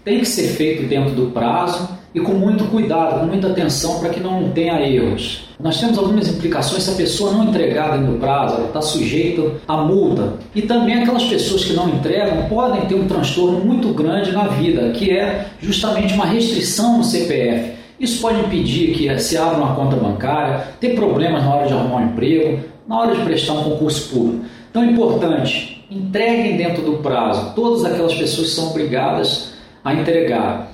tem que ser feito dentro do prazo e com muito cuidado, com muita atenção para que não tenha erros. Nós temos algumas implicações se a pessoa não entregar dentro do prazo, ela está sujeita a multa. E também aquelas pessoas que não entregam podem ter um transtorno muito grande na vida, que é justamente uma restrição no CPF. Isso pode impedir que se abra uma conta bancária, ter problemas na hora de arrumar um emprego, na hora de prestar um concurso público. Então é importante, entreguem dentro do prazo. Todas aquelas pessoas são obrigadas a entregar.